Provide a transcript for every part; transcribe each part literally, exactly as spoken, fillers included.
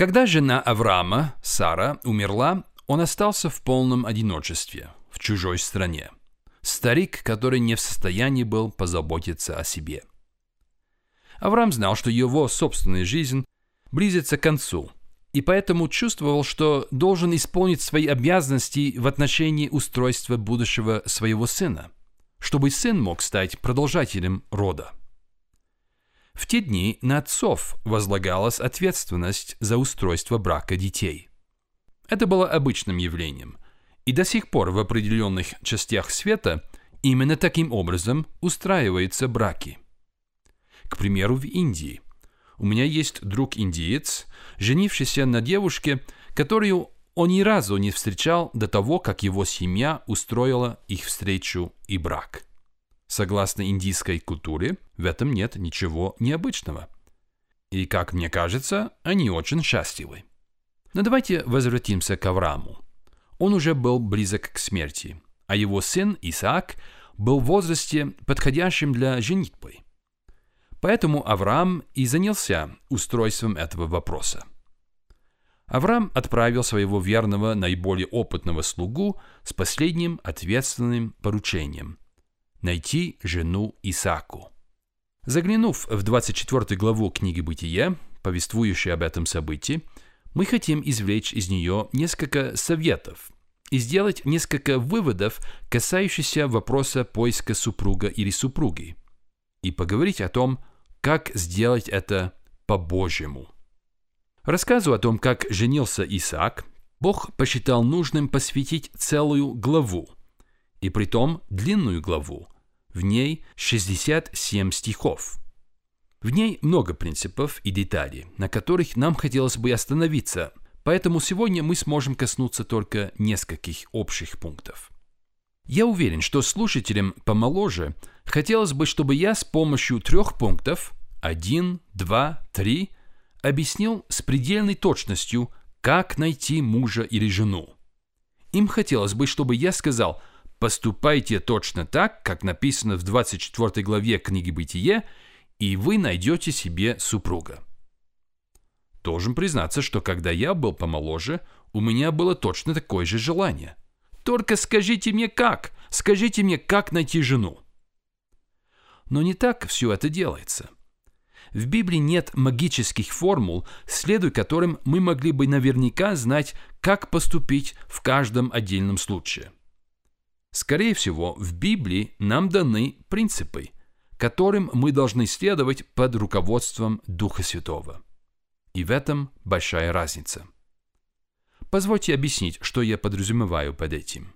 Когда жена Авраама, Сара, умерла, он остался в полном одиночестве, в чужой стране. Старик, который не в состоянии был позаботиться о себе. Авраам знал, что его собственная жизнь близится к концу, и поэтому чувствовал, что должен исполнить свои обязанности в отношении устройства будущего своего сына, чтобы сын мог стать продолжателем рода. В те дни на отцов возлагалась ответственность за устройство брака детей. Это было обычным явлением, и до сих пор в определенных частях света именно таким образом устраиваются браки. К примеру, в Индии. У меня есть друг-индиец, женившийся на девушке, которую он ни разу не встречал до того, как его семья устроила их встречу и брак. Согласно индийской культуре, в этом нет ничего необычного. И, как мне кажется, они очень счастливы. Но давайте возвратимся к Аврааму. Он уже был близок к смерти, а его сын Исаак был в возрасте, подходящем для женитьбы. Поэтому Авраам и занялся устройством этого вопроса. Авраам отправил своего верного, наиболее опытного слугу с последним ответственным поручением – найти жену Исааку. Заглянув в двадцать четвёртую главу книги Бытия, повествующей об этом событии, мы хотим извлечь из нее несколько советов и сделать несколько выводов, касающихся вопроса поиска супруга или супруги, и поговорить о том, как сделать это по-божьему. Рассказу о том, как женился Исаак, Бог посчитал нужным посвятить целую главу, и притом длинную главу. В ней шестьдесят семь стихов. В ней много принципов и деталей, на которых нам хотелось бы остановиться, поэтому сегодня мы сможем коснуться только нескольких общих пунктов. Я уверен, что слушателям помоложе хотелось бы, чтобы я с помощью трех пунктов один, два, три объяснил с предельной точностью, как найти мужа или жену. Им хотелось бы, чтобы я сказал: поступайте точно так, как написано в двадцать четвёртой главе книги Бытие, и вы найдете себе супруга. Должен признаться, что когда я был помоложе, у меня было точно такое же желание. Только скажите мне как, скажите мне, как найти жену. Но не так все это делается. В Библии нет магических формул, следуя которым мы могли бы наверняка знать, как поступить в каждом отдельном случае. Скорее всего, в Библии нам даны принципы, которым мы должны следовать под руководством Духа Святого. И в этом большая разница. Позвольте объяснить, что я подразумеваю под этим.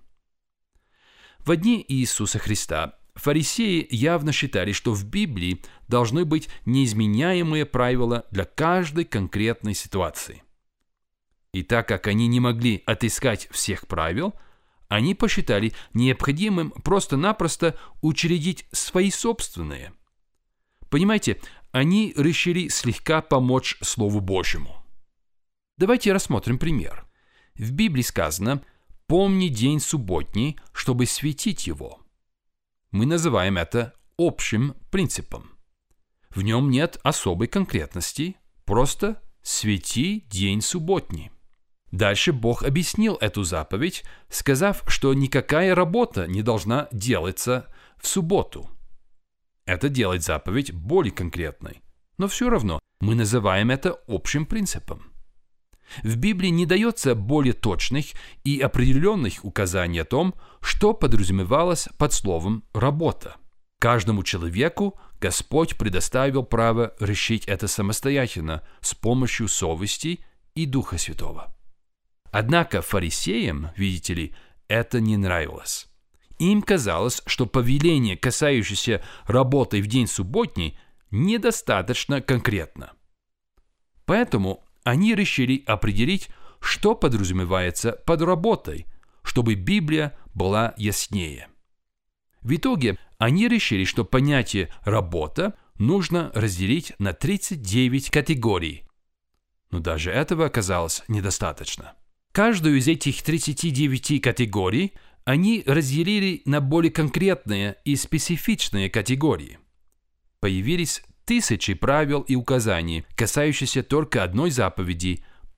В дни Иисуса Христа фарисеи явно считали, что в Библии должны быть неизменяемые правила для каждой конкретной ситуации. И так как они не могли отыскать всех правил, они посчитали необходимым просто-напросто учредить свои собственные. Понимаете, они решили слегка помочь Слову Божьему. Давайте рассмотрим пример. В Библии сказано: «Помни день субботний, чтобы светить его». Мы называем это общим принципом. В нем нет особой конкретности, просто «свети день субботний». Дальше Бог объяснил эту заповедь, сказав, что никакая работа не должна делаться в субботу. Это делает заповедь более конкретной, но все равно мы называем это общим принципом. В Библии не дается более точных и определенных указаний о том, что подразумевалось под словом «работа». Каждому человеку Господь предоставил право решить это самостоятельно с помощью совести и Духа Святого. Однако фарисеям, видите ли, это не нравилось. Им казалось, что повеление, касающееся работы в день субботний, недостаточно конкретно. Поэтому они решили определить, что подразумевается под работой, чтобы Библия была яснее. В итоге они решили, что понятие «работа» нужно разделить на тридцать девять категорий. Но даже этого оказалось недостаточно. Каждую из этих тридцати девяти категорий они разделили на более конкретные и специфичные категории. Появились тысячи правил и указаний, касающихся только одной заповеди –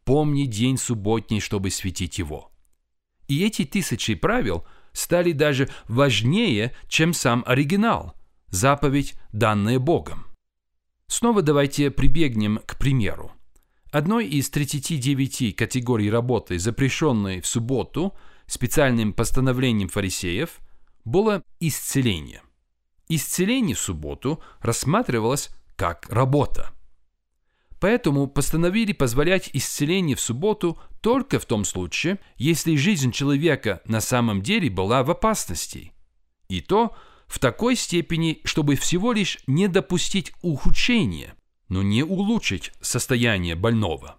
помни день субботний, чтобы светить его. И эти тысячи правил стали даже важнее, чем сам оригинал, заповедь, данная Богом. Снова давайте прибегнем к примеру. Одной из тридцати девяти категорий работы, запрещенной в субботу специальным постановлением фарисеев, было исцеление. Исцеление в субботу рассматривалось как работа. Поэтому постановили позволять исцеление в субботу только в том случае, если жизнь человека на самом деле была в опасности. И то в такой степени, чтобы всего лишь не допустить ухудшения, но не улучшить состояние больного.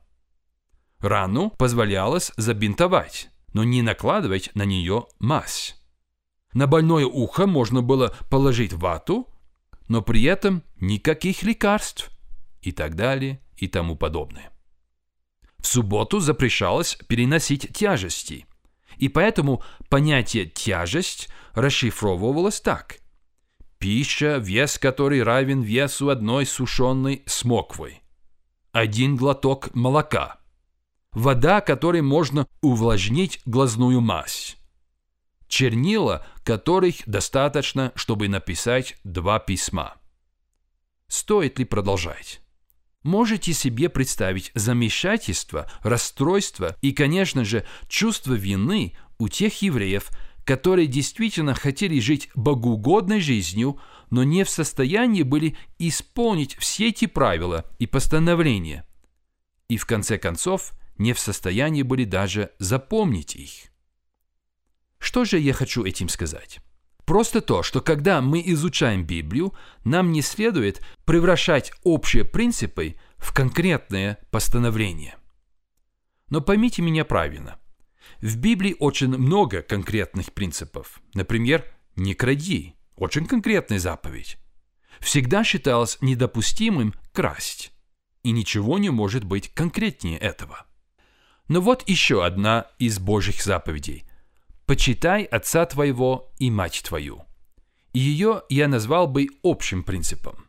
Рану позволялось забинтовать, но не накладывать на нее мазь. На больное ухо можно было положить вату, но при этом никаких лекарств и так далее и тому подобное. В субботу запрещалось переносить тяжести, и поэтому понятие «тяжесть» расшифровывалось так: пища, вес которой равен весу одной сушеной смоквы, один глоток молока, вода, которой можно увлажнить глазную мазь, чернила, которых достаточно, чтобы написать два письма. Стоит ли продолжать? Можете себе представить замешательство, расстройство и, конечно же, чувство вины у тех евреев, которые действительно хотели жить богоугодной жизнью, но не в состоянии были исполнить все эти правила и постановления, и в конце концов не в состоянии были даже запомнить их. Что же я хочу этим сказать? Просто то, что когда мы изучаем Библию, нам не следует превращать общие принципы в конкретные постановления. Но поймите меня правильно. В Библии очень много конкретных принципов. Например, «не кради» – очень конкретная заповедь. Всегда считалось недопустимым красть, и ничего не может быть конкретнее этого. Но вот еще одна из Божьих заповедей – «Почитай отца твоего и мать твою». И ее я назвал бы общим принципом.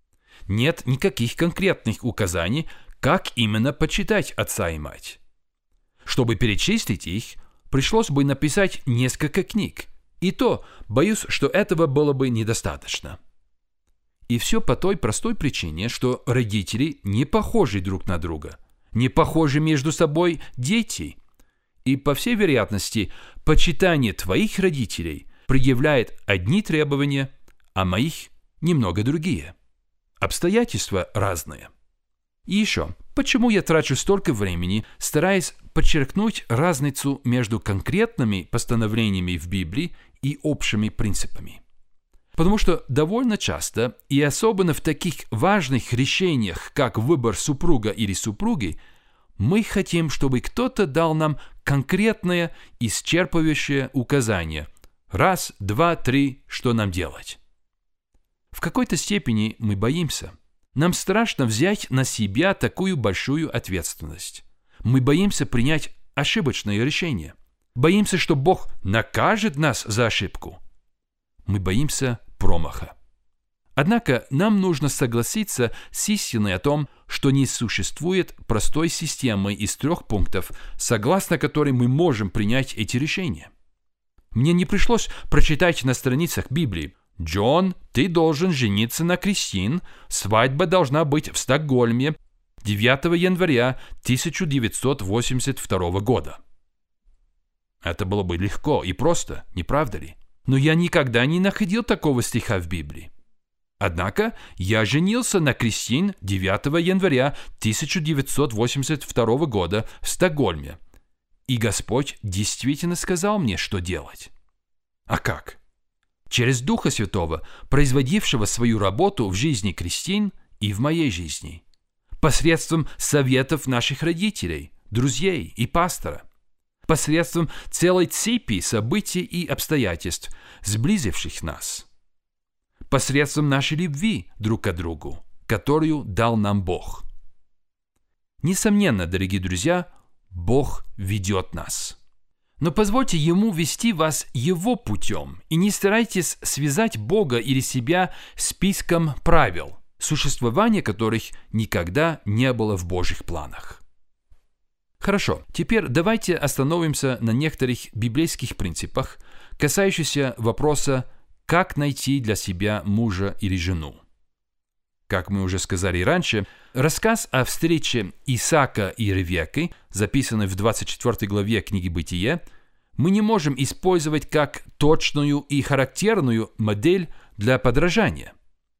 Нет никаких конкретных указаний, как именно почитать отца и мать. Чтобы перечислить их, пришлось бы написать несколько книг, и то, боюсь, что этого было бы недостаточно. И все по той простой причине, что родители не похожи друг на друга, не похожи между собой дети. И, по всей вероятности, почитание твоих родителей предъявляет одни требования, а моих немного другие. Обстоятельства разные. И еще, почему я трачу столько времени, стараясь подчеркнуть разницу между конкретными постановлениями в Библии и общими принципами? Потому что довольно часто, и особенно в таких важных решениях, как выбор супруга или супруги, мы хотим, чтобы кто-то дал нам конкретное, исчерпывающее указание. Раз, два, три, что нам делать? В какой-то степени мы боимся. Нам страшно взять на себя такую большую ответственность. Мы боимся принять ошибочное решение. Боимся, что Бог накажет нас за ошибку. Мы боимся промаха. Однако нам нужно согласиться с истиной о том, что не существует простой системы из трех пунктов, согласно которой мы можем принять эти решения. Мне не пришлось прочитать на страницах Библии: «Джон, ты должен жениться на Кристин, свадьба должна быть в Стокгольме девятого января тысяча девятьсот восемьдесят второго года». Это было бы легко и просто, не правда ли? Но я никогда не находил такого стиха в Библии. Однако я женился на Кристин девятого января тысяча девятьсот восемьдесят второго года в Стокгольме, и Господь действительно сказал мне, что делать. А как? Через Духа Святого, производившего свою работу в жизни Кристин и в моей жизни, посредством советов наших родителей, друзей и пастора, посредством целой цепи событий и обстоятельств, сблизивших нас, посредством нашей любви друг к другу, которую дал нам Бог. Несомненно, дорогие друзья, Бог ведет нас. Но позвольте Ему вести вас Его путем, и не старайтесь связать Бога или себя списком правил, существование которых никогда не было в Божьих планах. Хорошо, теперь давайте остановимся на некоторых библейских принципах, касающихся вопроса, как найти для себя мужа или жену. Как мы уже сказали раньше, рассказ о встрече Исаака и Ревекки, записанный в двадцать четвёртой главе книги «Бытие», мы не можем использовать как точную и характерную модель для подражания.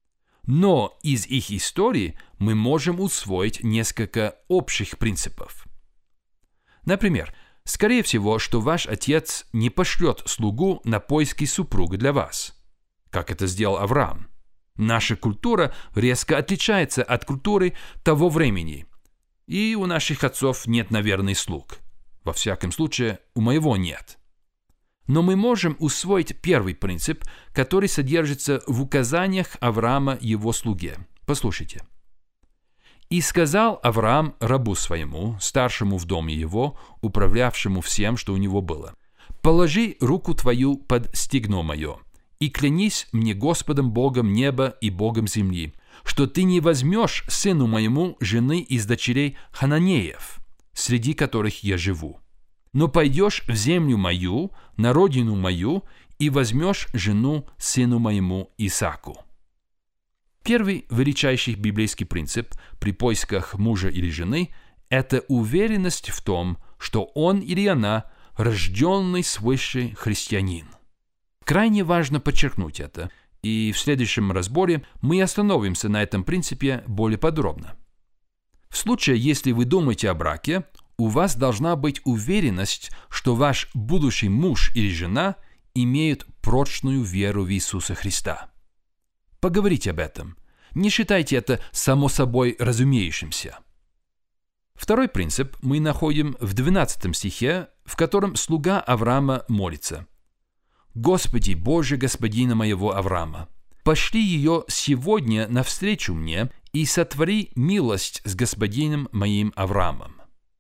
Но из их истории мы можем усвоить несколько общих принципов. Например, скорее всего, что ваш отец не пошлет слугу на поиски супруга для вас, как это сделал Авраам. Наша культура резко отличается от культуры того времени, и у наших отцов нет, наверное, слуг. Во всяком случае, у моего нет. Но мы можем усвоить первый принцип, который содержится в указаниях Авраама его слуге. Послушайте. «И сказал Авраам рабу своему, старшему в доме его, управлявшему всем, что у него было, положи руку твою под стегно мое, и клянись мне Господом Богом неба и Богом земли, что ты не возьмешь сыну моему жены из дочерей Хананеев, среди которых я живу, но пойдешь в землю мою, на родину мою, и возьмешь жену сыну моему Исааку». Первый величайший библейский принцип при поисках мужа или жены – это уверенность в том, что он или она рожденный свыше христианин. Крайне важно подчеркнуть это, и в следующем разборе мы остановимся на этом принципе более подробно. В случае, если вы думаете о браке, у вас должна быть уверенность, что ваш будущий муж или жена имеют прочную веру в Иисуса Христа. Поговорите об этом. Не считайте это само собой разумеющимся. Второй принцип мы находим в двенадцатом стихе, в котором слуга Авраама молится. «Господи, Боже господина моего Авраама, пошли ее сегодня навстречу мне и сотвори милость с господином моим Авраамом».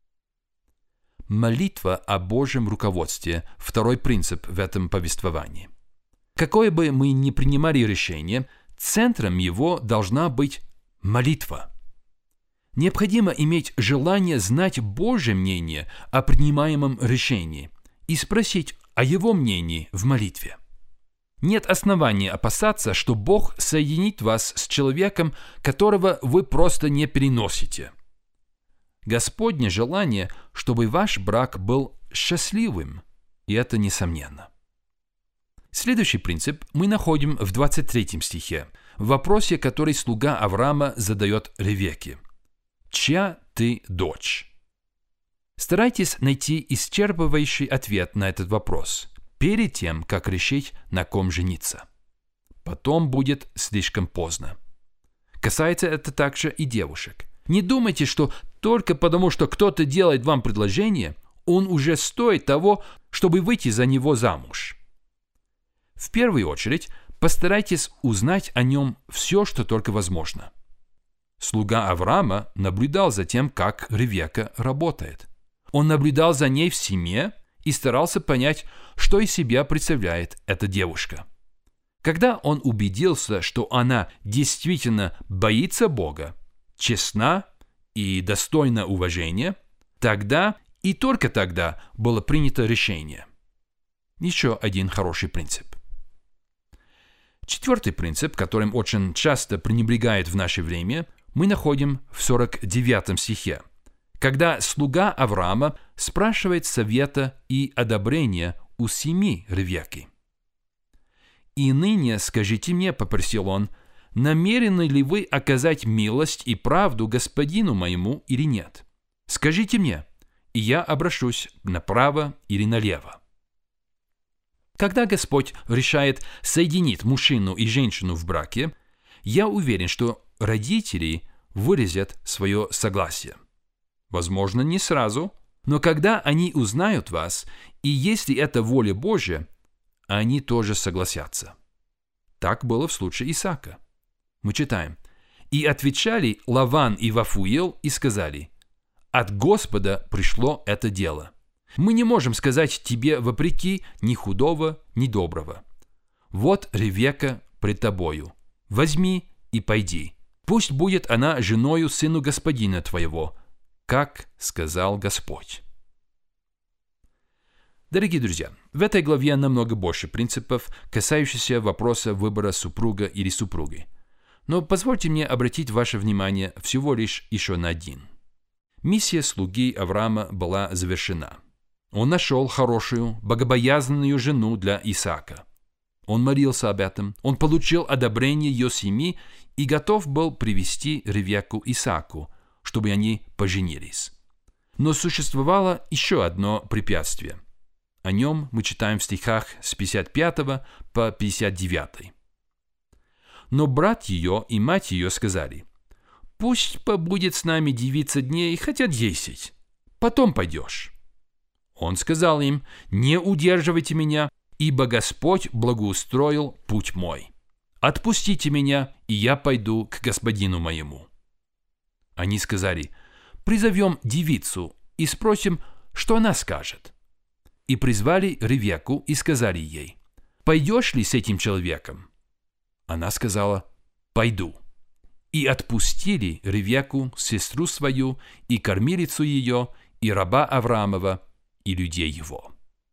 Молитва о Божьем руководстве – второй принцип в этом повествовании. Какое бы мы ни принимали решение, центром его должна быть молитва. Необходимо иметь желание знать Божье мнение о принимаемом решении и спросить о его мнении в молитве. Нет основания опасаться, что Бог соединит вас с человеком, которого вы просто не переносите. Господне желание, чтобы ваш брак был счастливым, и это несомненно. Следующий принцип мы находим в двадцать третьем стихе, в вопросе, который слуга Авраама задает Ревекке. «Чья ты дочь?» Старайтесь найти исчерпывающий ответ на этот вопрос перед тем, как решить, на ком жениться. Потом будет слишком поздно. Касается это также и девушек. Не думайте, что только потому, что кто-то делает вам предложение, он уже стоит того, чтобы выйти за него замуж. В первую очередь, постарайтесь узнать о нем все, что только возможно. Слуга Авраама наблюдал за тем, как Ревекка работает. Он наблюдал за ней в семье и старался понять, что из себя представляет эта девушка. Когда он убедился, что она действительно боится Бога, честна и достойна уважения, тогда и только тогда было принято решение. Еще один хороший принцип. Четвертый принцип, которым очень часто пренебрегают в наше время, мы находим в сорок девятом стихе, когда слуга Авраама спрашивает совета и одобрения у семьи Ревекки. «И ныне скажите мне, — попросил он, — намерены ли вы оказать милость и правду господину моему или нет? Скажите мне, и я обращусь направо или налево». Когда Господь решает соединить мужчину и женщину в браке, я уверен, что родители выразят свое согласие. Возможно, не сразу, но когда они узнают вас, и если это воля Божья, они тоже согласятся. Так было в случае Исаака. Мы читаем: «И отвечали Лаван и Вафуил и сказали: от Господа пришло это дело. Мы не можем сказать тебе вопреки ни худого, ни доброго. Вот Ревекка пред тобою. Возьми и пойди. Пусть будет она женою сыну господина твоего, как сказал Господь. Дорогие друзья, в этой главе намного больше принципов, касающихся вопроса выбора супруга или супруги. Но позвольте мне обратить ваше внимание всего лишь еще на один. Миссия слуги Авраама была завершена. Он нашел хорошую, богобоязненную жену для Исаака. Он молился об этом, он получил одобрение ее семьи и готов был привести Ревекку Исааку, чтобы они поженились. Но существовало еще одно препятствие. О нем мы читаем в стихах с пятьдесят пятого по пятьдесят девятый. Но брат ее и мать ее сказали: «Пусть побудет с нами девица дней, хотя десять, потом пойдешь». Он сказал им: «Не удерживайте меня, ибо Господь благоустроил путь мой. Отпустите меня, и я пойду к господину моему». Они сказали: «Призовем девицу и спросим, что она скажет». И призвали Ревекку и сказали ей: «Пойдешь ли с этим человеком?» Она сказала: «Пойду». И отпустили Ревекку, сестру свою, и кормилицу ее, и раба Авраамова, и людей его.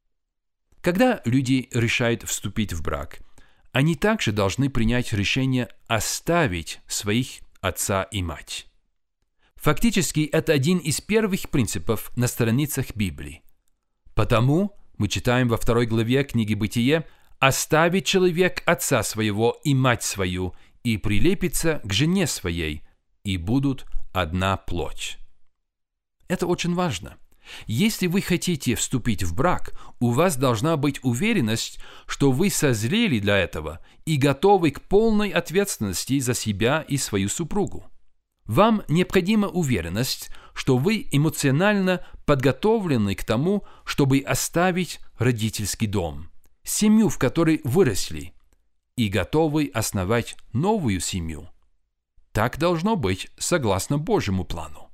Когда люди решают вступить в брак, они также должны принять решение оставить своих отца и мать. Фактически, это один из первых принципов на страницах Библии. Потому, мы читаем во второй главе книги «Бытие», «Оставит человек отца своего и мать свою, и прилепится к жене своей, и будут одна плоть». Это очень важно. Если вы хотите вступить в брак, у вас должна быть уверенность, что вы созрели для этого и готовы к полной ответственности за себя и свою супругу. Вам необходима уверенность, что вы эмоционально подготовлены к тому, чтобы оставить родительский дом, семью, в которой выросли, и готовы основать новую семью. Так должно быть согласно Божьему плану.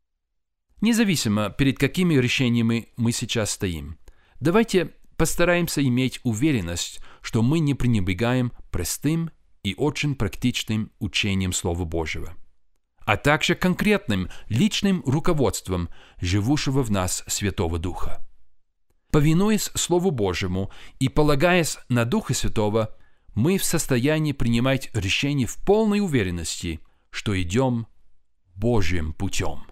Независимо, перед какими решениями мы сейчас стоим, давайте постараемся иметь уверенность, что мы не пренебрегаем простым и очень практичным учением Слова Божьего, а также конкретным личным руководством живущего в нас Святого Духа. Повинуясь Слову Божьему и полагаясь на Духа Святого, мы в состоянии принимать решения в полной уверенности, что идем Божьим путем.